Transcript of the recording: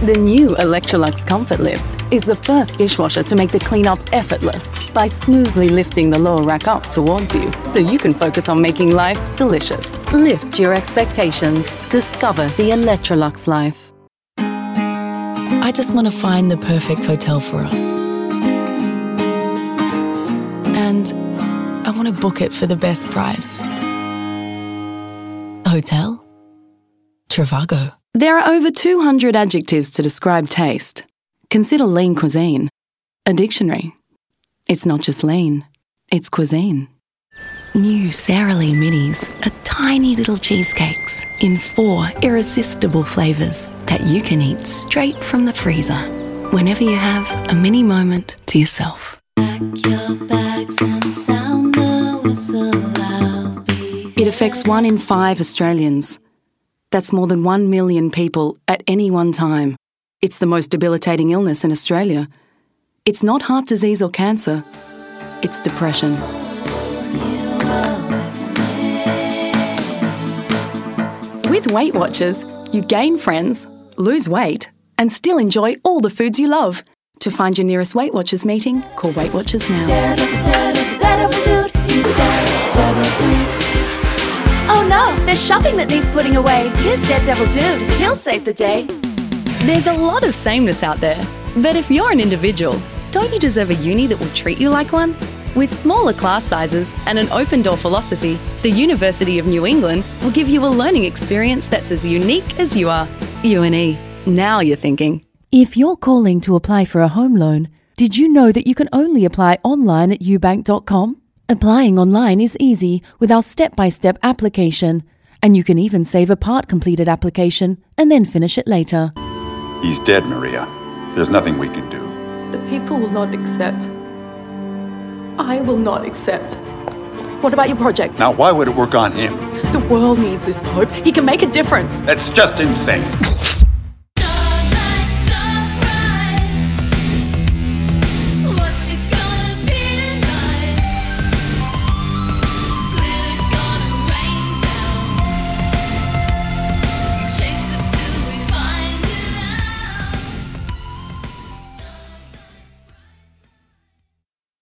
The new Electrolux Comfort Lift is the first dishwasher to make the cleanup effortless by smoothly lifting the lower rack up towards you, so you can focus on making life delicious. Lift your expectations. Discover the Electrolux life. I just want to find the perfect hotel for us. And I want to book it for the best price. Hotel Trivago. There are over 200 adjectives to describe taste. Consider lean cuisine. A dictionary. It's not just lean, it's cuisine. New Sara Lee Minis are tiny little cheesecakes in 4 irresistible flavours that you can eat straight from the freezer whenever you have a mini moment to yourself. Pack your bags and sound the whistle, I'll be It affects 1 in 5 Australians. That's more than 1 million people at any one time. It's the most debilitating illness in Australia. It's not heart disease or cancer. It's depression. With Weight Watchers, you gain friends, lose weight, and still enjoy all the foods you love. To find your nearest Weight Watchers meeting, call Weight Watchers now. Oh no, there's shopping that needs putting away. Here's Daredevil Dude. He'll save the day. There's a lot of sameness out there, but if you're an individual, don't you deserve a uni that will treat you like one? With smaller class sizes and an open-door philosophy, the University of New England will give you a learning experience that's as unique as you are. UNE. Now you're thinking. If you're calling to apply for a home loan, did you know that you can only apply online at ubank.com? Applying online is easy with our step-by-step application, and you can even save a part-completed application and then finish it later. He's dead, Maria. There's nothing we can do. The people will not accept. I will not accept. What about your project? Now, why would it work on him? The world needs this Pope. He can make a difference. That's just insane.